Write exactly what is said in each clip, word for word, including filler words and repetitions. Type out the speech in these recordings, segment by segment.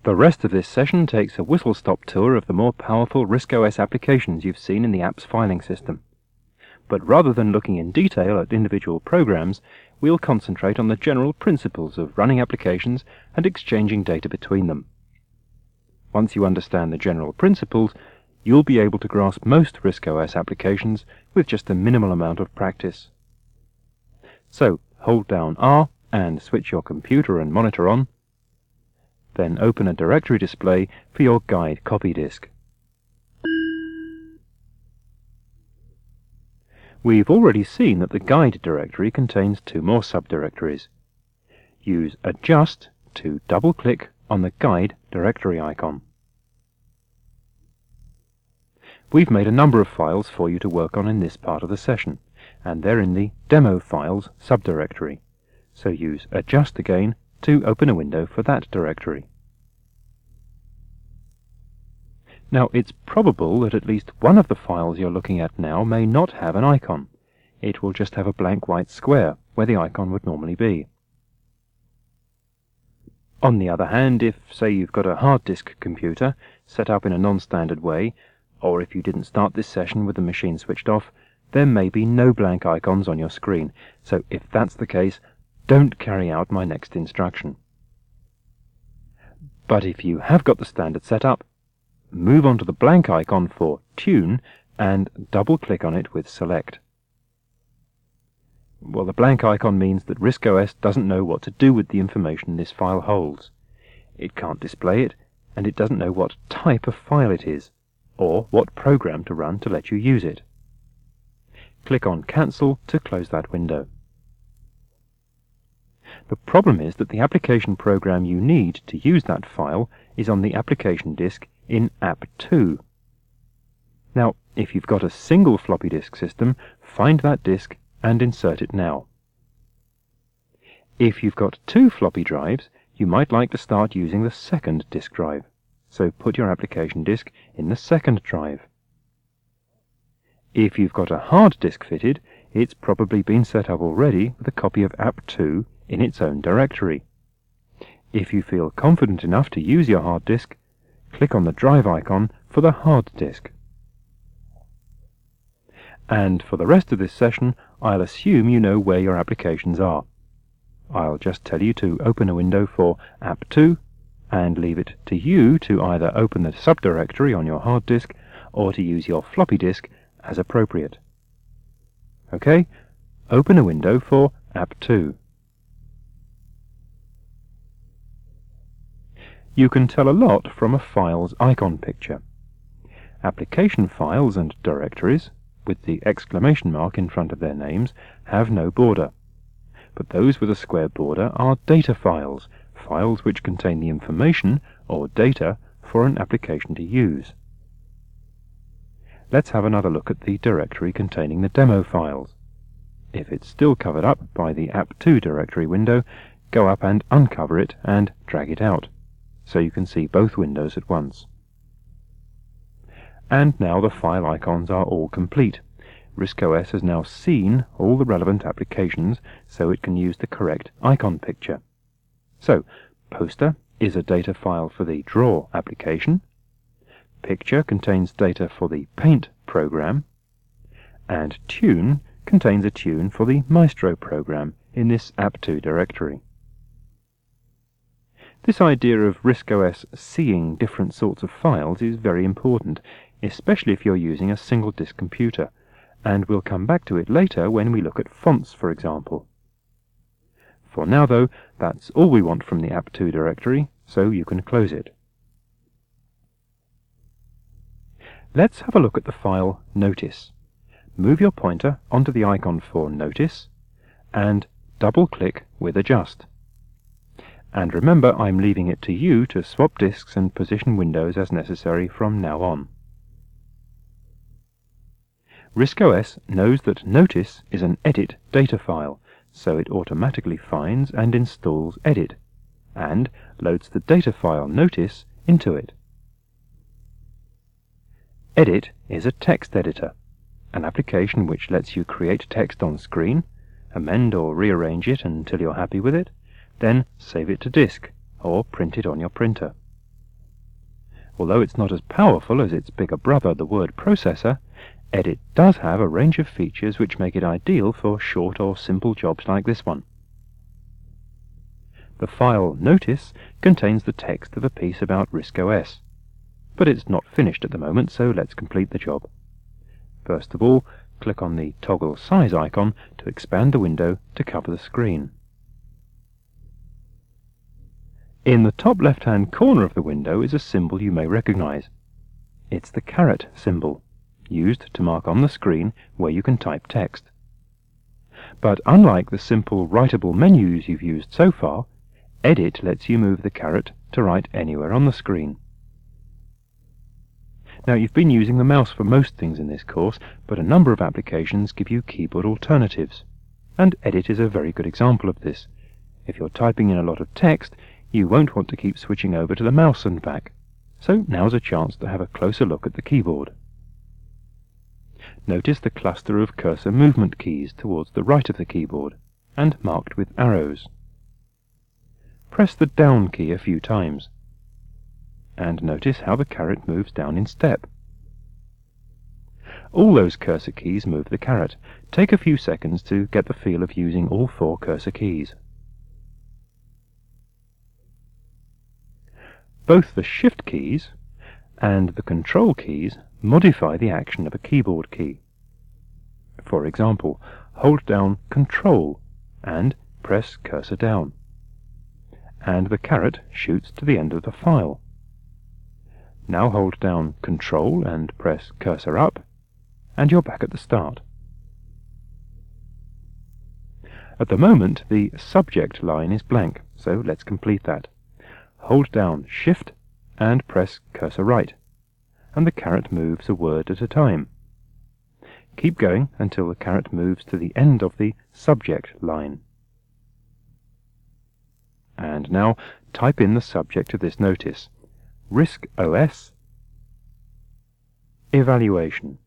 The rest of this session takes a whistle-stop tour of the more powerful RISC-O S applications you've seen in the app's filing system. But rather than looking in detail at individual programs, we'll concentrate on the general principles of running applications and exchanging data between them. Once you understand the general principles, you'll be able to grasp most RISC-O S applications with just a minimal amount of practice. So, hold down R and switch your computer and monitor on. Then open a directory display for your guide copy disk. We've already seen that the guide directory contains two more subdirectories. Use Adjust to double-click on the guide directory icon. We've made a number of files for you to work on in this part of the session, and they're in the Demo Files subdirectory. So use Adjust again to open a window for that directory. Now, it's probable that at least one of the files you're looking at now may not have an icon. It will just have a blank white square where the icon would normally be. On the other hand, if, say, you've got a hard disk computer set up in a non-standard way, or if you didn't start this session with the machine switched off, there may be no blank icons on your screen. So if that's the case, don't carry out my next instruction. But if you have got the standard setup, move on to the blank icon for Tune and double-click on it with Select. Well, the blank icon means that RISC-O S doesn't know what to do with the information this file holds. It can't display it, and it doesn't know what type of file it is, or what program to run to let you use it. Click on Cancel to close that window. The problem is that the application program you need to use that file is on the application disk in app two. Now, if you've got a single floppy disk system, find that disk and insert it now. If you've got two floppy drives, you might like to start using the second disk drive. So put your application disk in the second drive. If you've got a hard disk fitted, it's probably been set up already with a copy of app two in its own directory. If you feel confident enough to use your hard disk, click on the drive icon for the hard disk. And for the rest of this session, I'll assume you know where your applications are. I'll just tell you to open a window for app two, and leave it to you to either open the subdirectory on your hard disk or to use your floppy disk as appropriate. OK, open a window for app two. You can tell a lot from a file's icon picture. Application files and directories, with the exclamation mark in front of their names, have no border. But those with a square border are data files, files which contain the information or data for an application to use. Let's have another look at the directory containing the demo files. If it's still covered up by the app two directory window, go up and uncover it and drag it out, so you can see both windows at once. And now the file icons are all complete. RISC-O S has now seen all the relevant applications, so it can use the correct icon picture. So, Poster is a data file for the Draw application, Picture contains data for the Paint program, and Tune contains a tune for the Maestro program in this app two directory. This idea of RISC-O S seeing different sorts of files is very important, especially if you're using a single disk computer, and we'll come back to it later when we look at fonts, for example. For now, though, that's all we want from the app two directory, so you can close it. Let's have a look at the file Notice. Move your pointer onto the icon for Notice, and double-click with Adjust. And remember, I'm leaving it to you to swap disks and position windows as necessary from now on. RISC-O S knows that Notice is an edit data file, so it automatically finds and installs edit, and loads the data file Notice into it. Edit is a text editor, an application which lets you create text on screen, amend or rearrange it until you're happy with it, then save it to disk, or print it on your printer. Although it's not as powerful as its bigger brother, the word processor, Edit does have a range of features which make it ideal for short or simple jobs like this one. The file Notice contains the text of a piece about RISC-O S, but it's not finished at the moment, so let's complete the job. First of all, click on the toggle size icon to expand the window to cover the screen. In the top left-hand corner of the window is a symbol you may recognize. It's the caret symbol, used to mark on the screen where you can type text. But unlike the simple writable menus you've used so far, Edit lets you move the caret to write anywhere on the screen. Now, you've been using the mouse for most things in this course, but a number of applications give you keyboard alternatives, and Edit is a very good example of this. If you're typing in a lot of text, you won't want to keep switching over to the mouse and back, so now's a chance to have a closer look at the keyboard. Notice the cluster of cursor movement keys towards the right of the keyboard, and marked with arrows. Press the down key a few times, and notice how the caret moves down in step. All those cursor keys move the caret. Take a few seconds to get the feel of using all four cursor keys. Both the Shift keys and the Control keys modify the action of a keyboard key. For example, hold down Control and press cursor down, and the caret shoots to the end of the file. Now hold down Control and press cursor up, and you're back at the start. At the moment, the subject line is blank, so let's complete that. Hold down Shift and press cursor right, and the caret moves a word at a time. Keep going until the caret moves to the end of the subject line. And now type in the subject of this notice: RISC-O S Evaluation.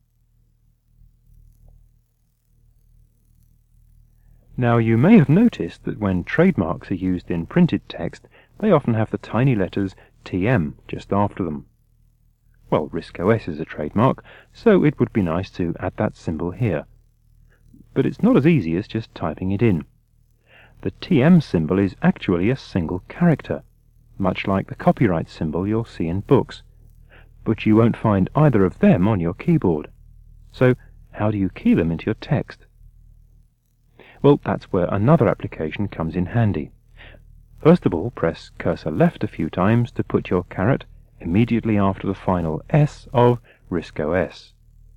Now, you may have noticed that when trademarks are used in printed text, they often have the tiny letters T M just after them. Well, RISC-O S is a trademark, so it would be nice to add that symbol here. But it's not as easy as just typing it in. The T M symbol is actually a single character, much like the copyright symbol you'll see in books. But you won't find either of them on your keyboard. So how do you key them into your text? Well, that's where another application comes in handy. First of all, press cursor left a few times to put your caret immediately after the final S of RISC-O S.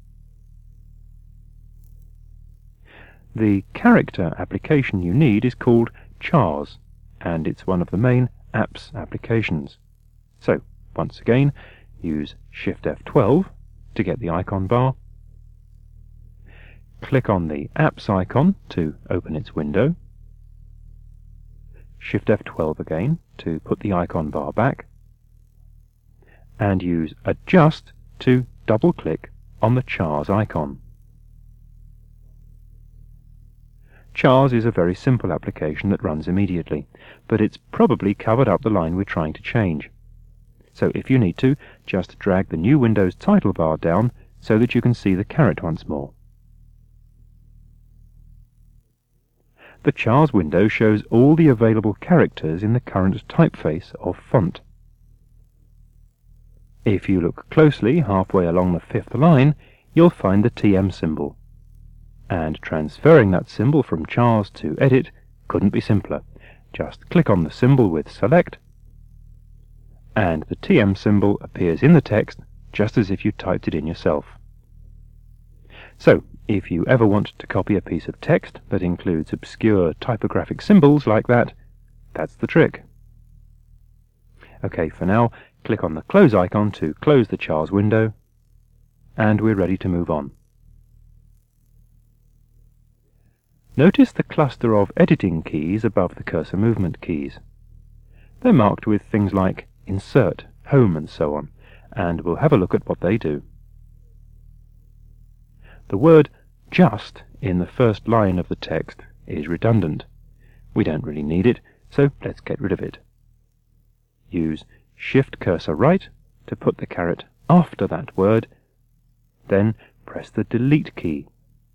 The character application you need is called CHARS, and it's one of the main apps applications. So, once again, use Shift F twelve to get the icon bar. Click on the Apps icon to open its window. Shift F twelve again to put the icon bar back. And use Adjust to double-click on the CHARS icon. CHARS is a very simple application that runs immediately, but it's probably covered up the line we're trying to change. So if you need to, just drag the new Windows title bar down so that you can see the caret once more. The CHARS window shows all the available characters in the current typeface of font. If you look closely halfway along the fifth line, you'll find the T M symbol. And transferring that symbol from CHARS to Edit couldn't be simpler. Just click on the symbol with Select, and the T M symbol appears in the text just as if you typed it in yourself. So, if you ever want to copy a piece of text that includes obscure typographic symbols like that, that's the trick. OK, for now, click on the Close icon to close the CHARS window, and we're ready to move on. Notice the cluster of editing keys above the cursor movement keys. They're marked with things like Insert, Home, and so on, and we'll have a look at what they do. The word just in the first line of the text is redundant. We don't really need it, so let's get rid of it. Use Shift cursor right to put the caret after that word, then press the Delete key.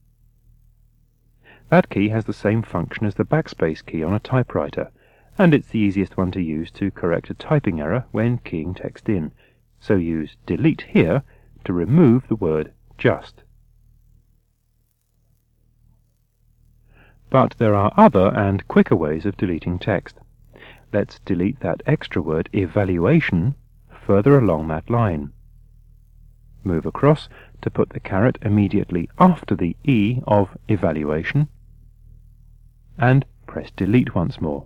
That key has the same function as the backspace key on a typewriter, and it's the easiest one to use to correct a typing error when keying text in, so use Delete here to remove the word just. But there are other and quicker ways of deleting text. Let's delete that extra word evaluation further along that line. Move across to put the caret immediately after the E of evaluation, and press Delete once more.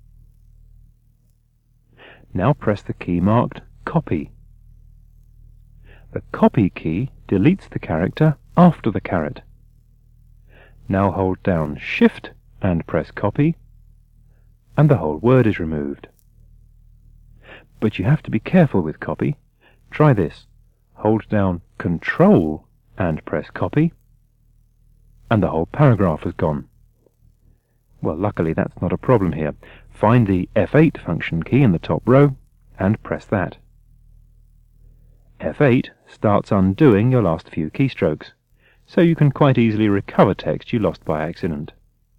Now press the key marked Copy. The Copy key deletes the character after the caret. Now hold down Shift and press Copy, and the whole word is removed. But you have to be careful with copy. Try this. Hold down Control and press Copy, and the whole paragraph is gone. Well, luckily that's not a problem here. Find the F eight function key in the top row and press that. F eight starts undoing your last few keystrokes, so you can quite easily recover text you lost by accident.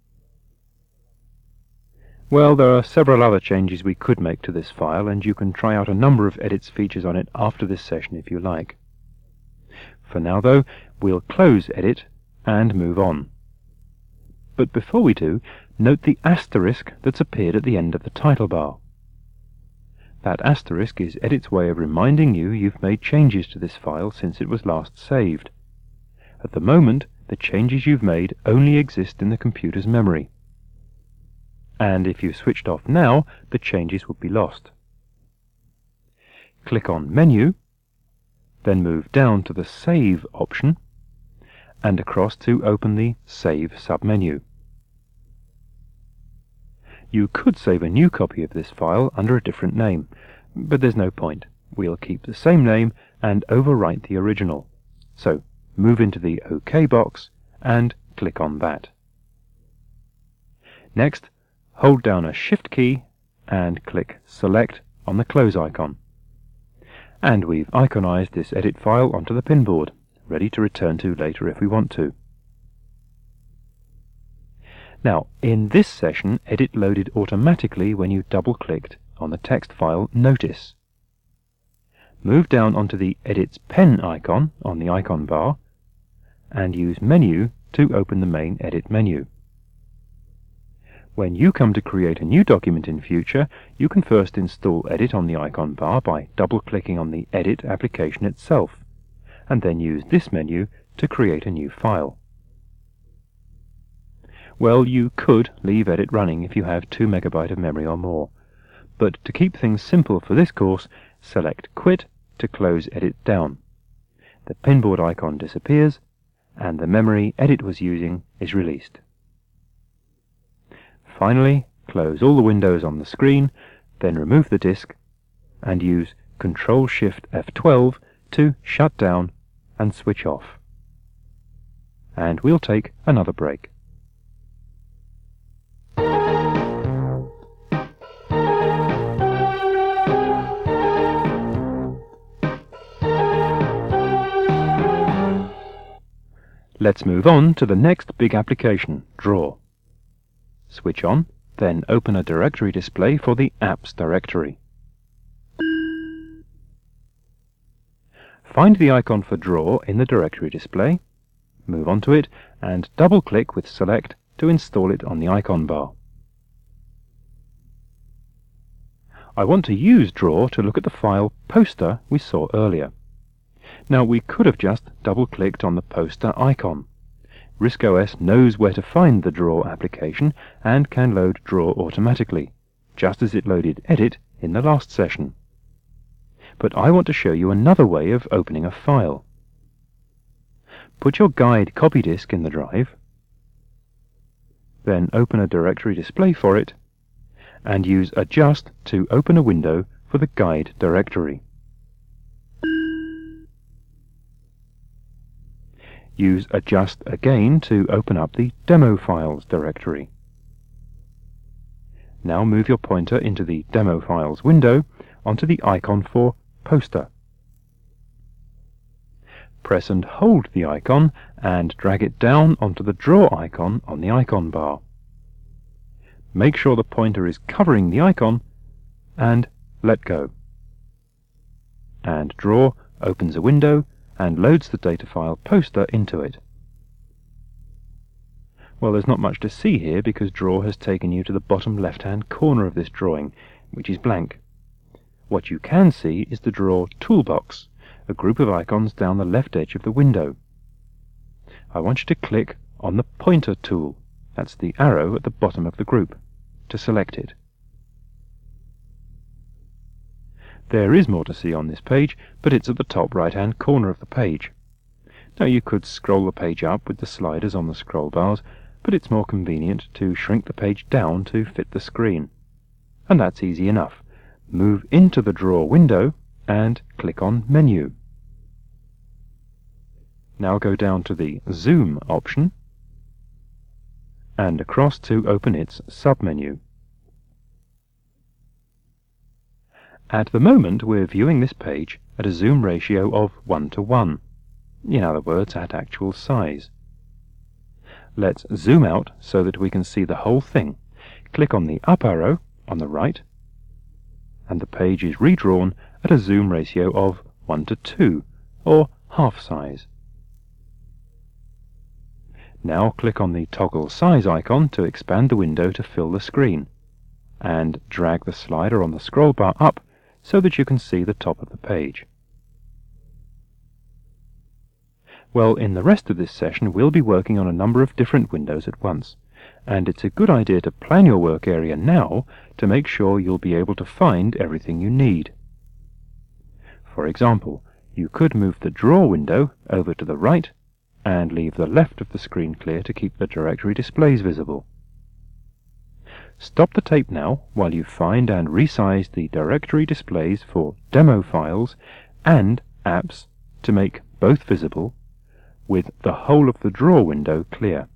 Well, there are several other changes we could make to this file, and you can try out a number of edits features on it after this session if you like. For now, though, we'll close Edit and move on. But before we do, note the asterisk that's appeared at the end of the title bar. That asterisk is Edit's way of reminding you you've made changes to this file since it was last saved. At the moment, the changes you've made only exist in the computer's memory. And if you switched off now, the changes would be lost. Click on Menu, then move down to the Save option, and across to open the Save submenu. You could save a new copy of this file under a different name, but there's no point. We'll keep the same name and overwrite the original. So move into the OK box and click on that. Next, hold down a Shift key and click Select on the close icon. And we've iconized this edit file onto the pinboard, ready to return to later if we want to. Now, in this session, Edit loaded automatically when you double-clicked on the text file Notice. Move down onto the Edit's pen icon on the icon bar, and use Menu to open the main Edit menu. When you come to create a new document in future, you can first install Edit on the icon bar by double-clicking on the Edit application itself, and then use this menu to create a new file. Well, you could leave Edit running if you have two megabytes of memory or more, but to keep things simple for this course, select Quit to close Edit down. The pinboard icon disappears, and the memory Edit was using is released. Finally, close all the windows on the screen, then remove the disk, and use Control Shift F twelve to shut down and switch off. And we'll take another break. Let's move on to the next big application, Draw. Switch on, then open a directory display for the Apps directory. Find the icon for Draw in the directory display, move on to it, and double-click with Select to install it on the icon bar. I want to use Draw to look at the file Poster we saw earlier. Now, we could have just double-clicked on the poster icon. RISC-O S knows where to find the Draw application and can load Draw automatically, just as it loaded Edit in the last session. But I want to show you another way of opening a file. Put your guide copy disk in the drive, then open a directory display for it, and use Adjust to open a window for the guide directory. Use Adjust again to open up the Demo Files directory. Now move your pointer into the Demo Files window onto the icon for Poster, press and hold the icon and drag it down onto the draw icon on the icon bar. Make sure the pointer is covering the icon and let go. And Draw opens a window and loads the data file poster into it. Well, there's not much to see here because Draw has taken you to the bottom left-hand corner of this drawing, which is blank. What you can see is the Draw toolbox, a group of icons down the left edge of the window. I want you to click on the pointer tool, that's the arrow at the bottom of the group, to select it. There is more to see on this page, but it's at the top right-hand corner of the page. Now you could scroll the page up with the sliders on the scroll bars, but it's more convenient to shrink the page down to fit the screen. And that's easy enough. Move into the Draw window and click on Menu. Now go down to the Zoom option and across to open its submenu. At the moment we're viewing this page at a zoom ratio of one to one, in other words at actual size. Let's zoom out so that we can see the whole thing. Click on the up arrow on the right and the page is redrawn at a zoom ratio of one to two, or half size. Now click on the toggle size icon to expand the window to fill the screen, and drag the slider on the scroll bar up so that you can see the top of the page. Well, in the rest of this session we'll be working on a number of different windows at once, and it's a good idea to plan your work area now to make sure you'll be able to find everything you need. For example, you could move the Draw window over to the right and leave the left of the screen clear to keep the directory displays visible. Stop the tape now while you find and resize the directory displays for demo files and apps to make both visible, with the whole of the Draw window clear.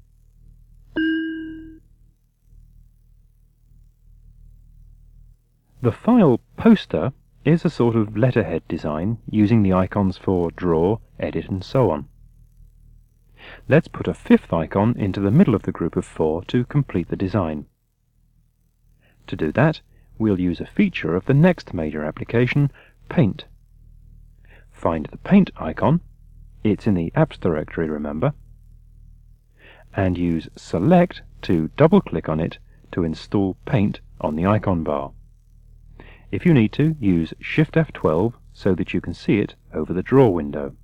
The file poster is a sort of letterhead design using the icons for Draw, Edit and so on. Let's put a fifth icon into the middle of the group of four to complete the design. To do that, we'll use a feature of the next major application, Paint. Find the Paint icon, it's in the Apps directory, remember, and use Select to double-click on it to install Paint on the icon bar. If you need to, use Shift F twelve so that you can see it over the Draw window.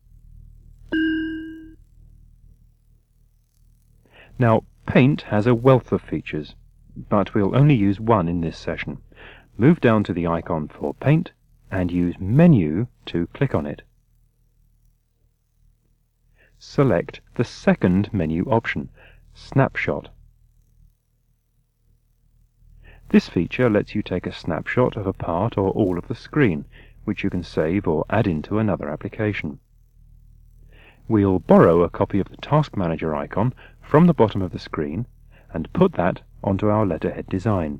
Now, Paint has a wealth of features, but we'll only use one in this session. Move down to the icon for Paint and use Menu to click on it. Select the second menu option, Snapshot. This feature lets you take a snapshot of a part or all of the screen, which you can save or add into another application. We'll borrow a copy of the Task Manager icon from the bottom of the screen and put that onto our letterhead design.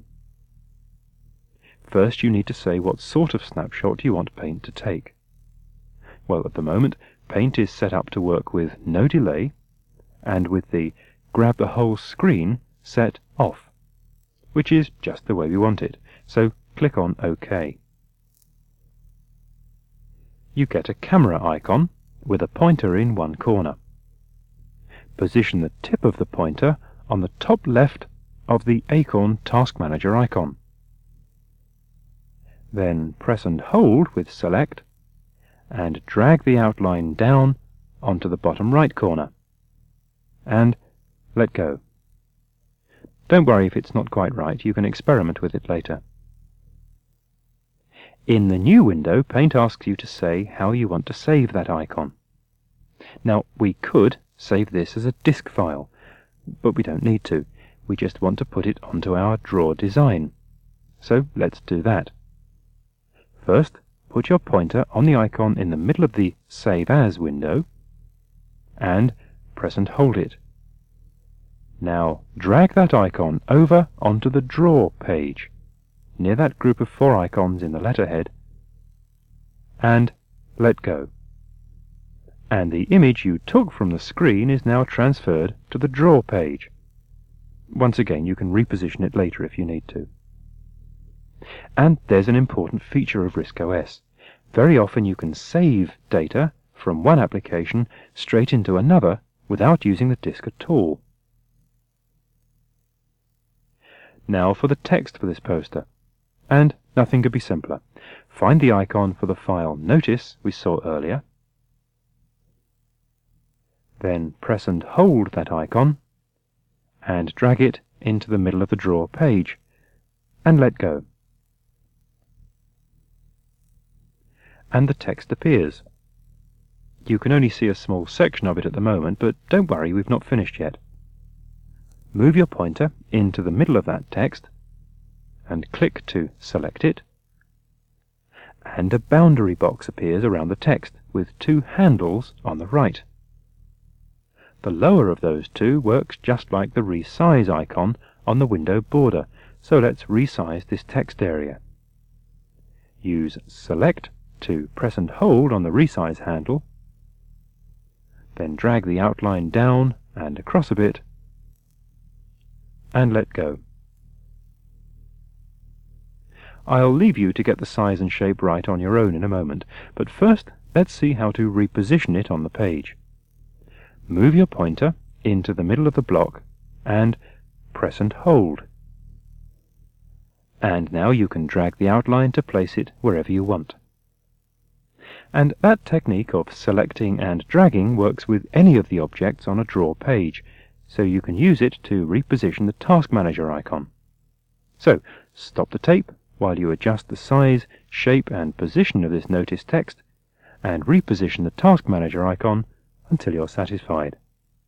First you need to say what sort of snapshot you want Paint to take. Well, at the moment Paint is set up to work with no delay and with the grab the whole screen set off, which is just the way we want it, so click on OK. You get a camera icon with a pointer in one corner. Position the tip of the pointer on the top left of the Acorn Task Manager icon. Then press and hold with Select and drag the outline down onto the bottom right corner. And let go. Don't worry if it's not quite right, you can experiment with it later. In the new window, Paint asks you to say how you want to save that icon. Now, we could save this as a disk file, but we don't need to. We just want to put it onto our Draw design. So let's do that. First, put your pointer on the icon in the middle of the Save As window and press and hold it. Now drag that icon over onto the Draw page, near that group of four icons in the letterhead, and let go. and the image you took from the screen is now transferred to the draw page. Once again, you can reposition it later if you need to. And there's an important feature of RISC-O S. Very often you can save data from one application straight into another without using the disk at all. Now for the text for this poster. And nothing could be simpler. Find the icon for the file Notice we saw earlier. Then press and hold that icon and drag it into the middle of the draw page and let go. And the text appears. You can only see a small section of it at the moment, but don't worry, we've not finished yet. Move your pointer into the middle of that text and click to select it, and a boundary box appears around the text with two handles on the right. The lower of those two works just like the resize icon on the window border, so let's resize this text area. Use Select to press and hold on the resize handle, then drag the outline down and across a bit, and let go. I'll leave you to get the size and shape right on your own in a moment, but first let's see how to reposition it on the page. Move your pointer into the middle of the block and press and hold. And now you can drag the outline to place it wherever you want. And that technique of selecting and dragging works with any of the objects on a draw page, so you can use it to reposition the Task Manager icon. So, stop the tape while you adjust the size, shape and position of this Notice text, and reposition the Task Manager icon until you're satisfied.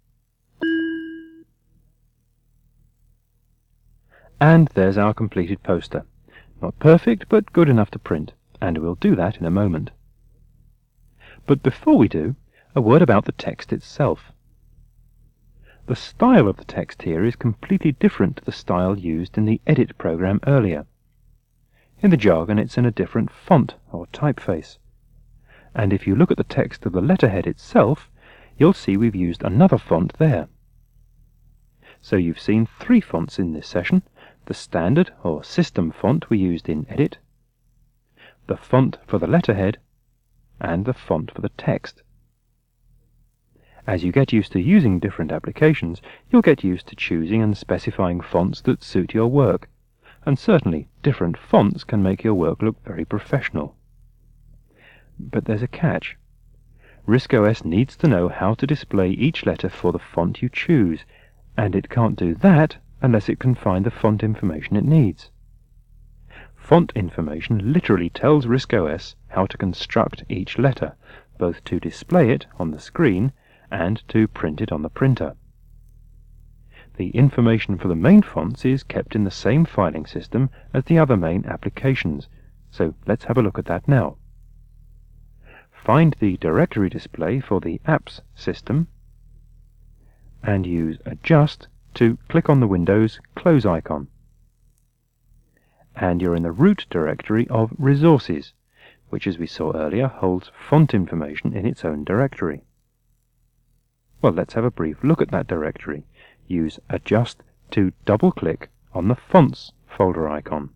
And there's our completed poster. Not perfect, but good enough to print, and we'll do that in a moment. But before we do, a word about the text itself. The style of the text here is completely different to the style used in the Edit program earlier. In the jargon, it's in a different font or typeface. And if you look at the text of the letterhead itself, you'll see we've used another font there. So you've seen three fonts in this session: the standard or system font we used in Edit, the font for the letterhead, and the font for the text. As you get used to using different applications, you'll get used to choosing and specifying fonts that suit your work, and certainly different fonts can make your work look very professional. But there's a catch. RISC-O S needs to know how to display each letter for the font you choose, and it can't do that unless it can find the font information it needs. Font information literally tells RISC-O S how to construct each letter, both to display it on the screen and to print it on the printer. The information for the main fonts is kept in the same filing system as the other main applications, so let's have a look at that now. Find the directory display for the Apps system and use Adjust to click on the Windows Close icon. And you're in the root directory of Resources, which, as we saw earlier, holds font information in its own directory. Well, let's have a brief look at that directory. Use Adjust to double-click on the Fonts folder icon.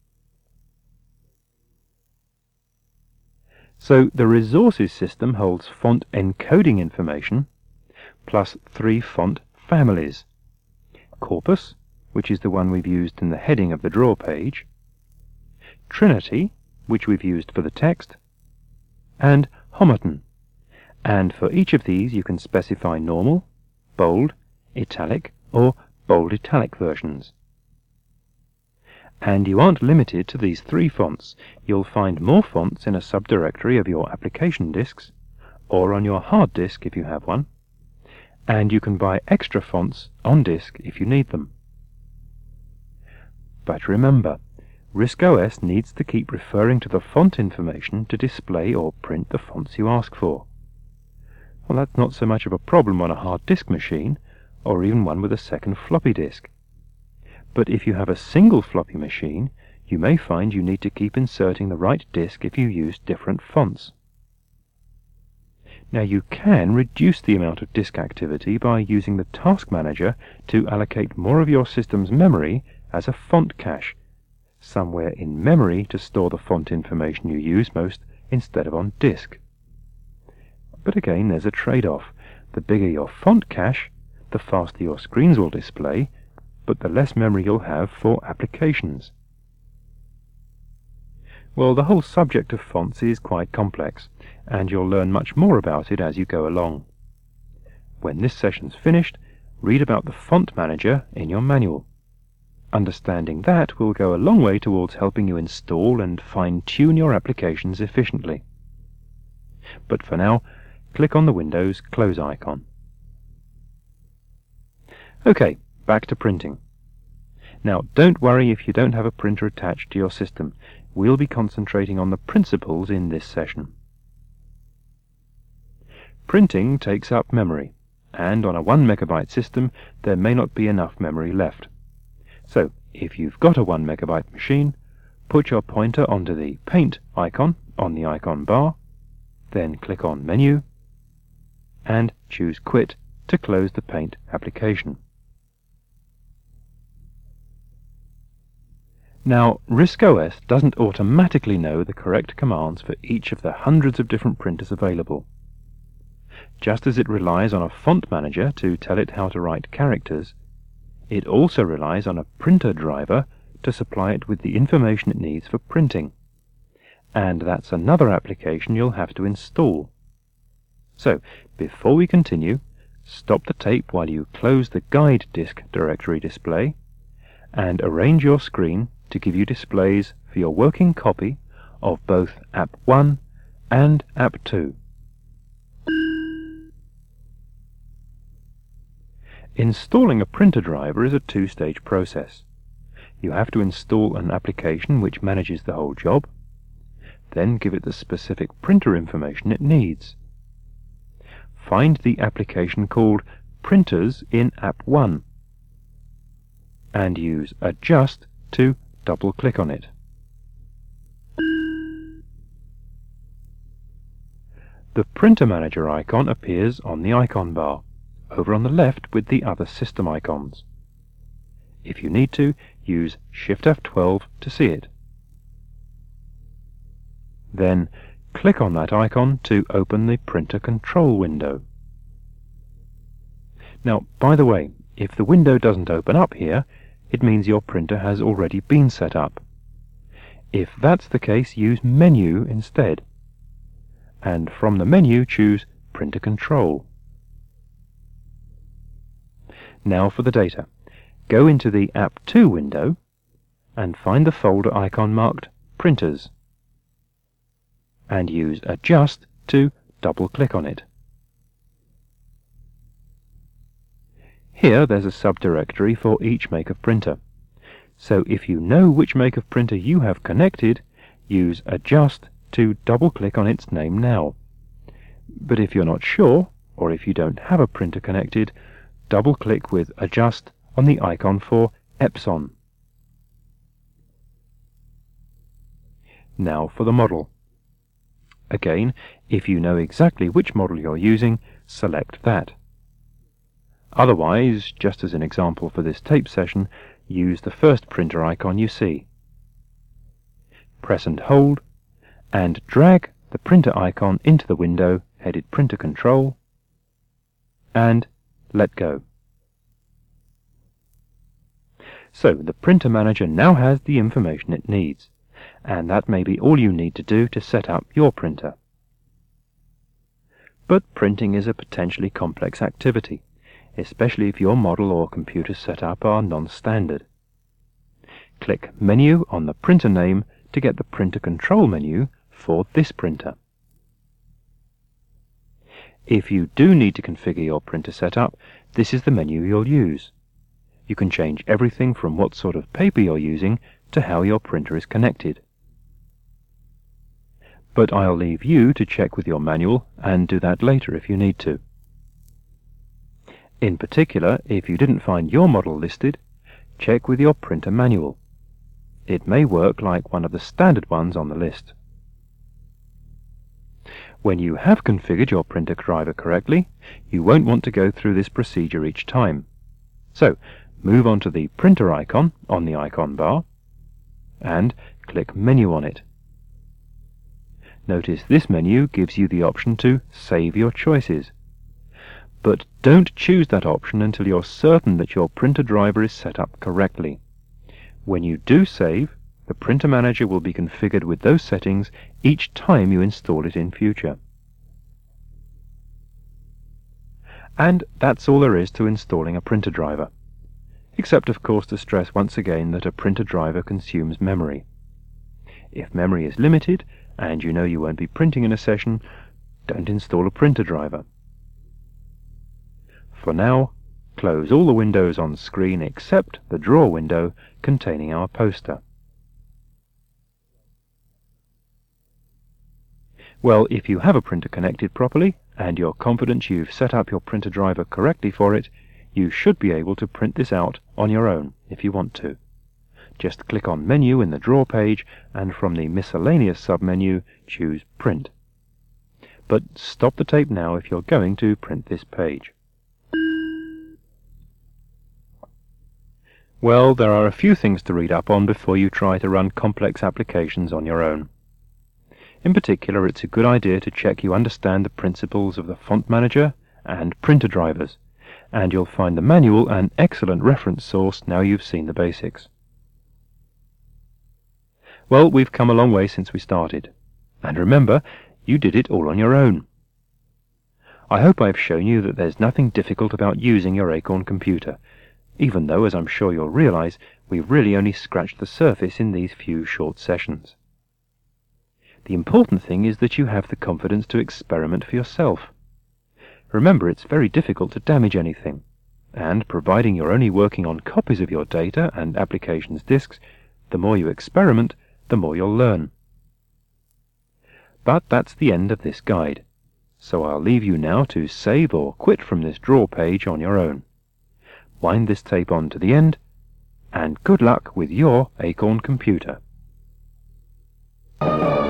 So the Resources system holds font encoding information, plus three font families: Corpus, which is the one we've used in the heading of the draw page, Trinity, which we've used for the text, and Homerton. And for each of these you can specify normal, bold, italic, or bold italic versions. And you aren't limited to these three fonts. You'll find more fonts in a subdirectory of your application disks, or on your hard disk if you have one, and you can buy extra fonts on disk if you need them. But remember, RISC-O S needs to keep referring to the font information to display or print the fonts you ask for. Well, that's not so much of a problem on a hard disk machine, or even one with a second floppy disk. But if you have a single floppy machine, you may find you need to keep inserting the right disk if you use different fonts. Now you can reduce the amount of disk activity by using the Task Manager to allocate more of your system's memory as a font cache, somewhere in memory to store the font information you use most instead of on disk. But again, there's a trade-off. The bigger your font cache, the faster your screens will display, but the less memory you'll have for applications. Well, the whole subject of fonts is quite complex, and you'll learn much more about it as you go along. When this session's finished, read about the Font Manager in your manual. Understanding that will go a long way towards helping you install and fine-tune your applications efficiently. But for now, click on the Windows Close icon. OK, back to printing. Now, don't worry if you don't have a printer attached to your system. We'll be concentrating on the principles in this session. Printing takes up memory, and on a one megabyte system there may not be enough memory left. So, if you've got a one megabyte machine, put your pointer onto the Paint icon on the icon bar, then click on Menu, and choose Quit to close the Paint application. Now, RISC-O S doesn't automatically know the correct commands for each of the hundreds of different printers available. Just as it relies on a font manager to tell it how to write characters, it also relies on a printer driver to supply it with the information it needs for printing. And that's another application you'll have to install. So, before we continue, stop the tape while you close the Guide Disk directory display, and arrange your screen to give you displays for your working copy of both App one and App two. Installing a printer driver is a two-stage process. You have to install an application which manages the whole job, then give it the specific printer information it needs. Find the application called Printers in App one, and use Adjust to double-click on it. The Printer Manager icon appears on the icon bar, over on the left with the other system icons. If you need to, use Shift F twelve to see it. Then click on that icon to open the Printer Control window. Now, by the way, if the window doesn't open up here, it means your printer has already been set up. If that's the case, use Menu instead. And from the menu, choose Printer Control. Now for the data. Go into the App two window and find the folder icon marked Printers, and use Adjust to double-click on it. Here there's a subdirectory for each make of printer. So if you know which make of printer you have connected, use Adjust to double-click on its name now. But if you're not sure, or if you don't have a printer connected, double-click with Adjust on the icon for Epson. Now for the model. Again, if you know exactly which model you're using, select that. Otherwise, just as an example for this tape session, use the first printer icon you see. Press and hold, and drag the printer icon into the window headed Printer Control, and let go. So the Printer Manager now has the information it needs, and that may be all you need to do to set up your printer. But printing is a potentially complex activity, especially if your model or computer setup are non-standard. Click Menu on the printer name to get the Printer Control menu for this printer. If you do need to configure your printer setup, this is the menu you'll use. You can change everything from what sort of paper you're using to how your printer is connected. But I'll leave you to check with your manual and do that later if you need to. In particular, if you didn't find your model listed, check with your printer manual. It may work like one of the standard ones on the list. When you have configured your printer driver correctly, you won't want to go through this procedure each time. So, move on to the printer icon on the icon bar and click Menu on it. Notice this menu gives you the option to save your choices. But don't choose that option until you're certain that your printer driver is set up correctly. When you do save, the Printer Manager will be configured with those settings each time you install it in future. And that's all there is to installing a printer driver. Except, of course, to stress once again that a printer driver consumes memory. If memory is limited, and you know you won't be printing in a session, don't install a printer driver. For now, close all the windows on screen except the drawer window containing our poster. Well, if you have a printer connected properly, and you're confident you've set up your printer driver correctly for it, you should be able to print this out on your own if you want to. Just click on Menu in the Drawer page, and from the Miscellaneous submenu, choose Print. But stop the tape now if you're going to print this page. Well, there are a few things to read up on before you try to run complex applications on your own. In particular, it's a good idea to check you understand the principles of the font manager and printer drivers, and you'll find the manual an excellent reference source now you've seen the basics. Well, we've come a long way since we started, and remember, you did it all on your own. I hope I've shown you that there's nothing difficult about using your Acorn computer, even though, as I'm sure you'll realize, we've really only scratched the surface in these few short sessions. The important thing is that you have the confidence to experiment for yourself. Remember, it's very difficult to damage anything, and providing you're only working on copies of your data and applications disks, the more you experiment, the more you'll learn. But that's the end of this guide, so I'll leave you now to save or quit from this drawer page on your own. Wind this tape on to the end, and good luck with your Acorn computer.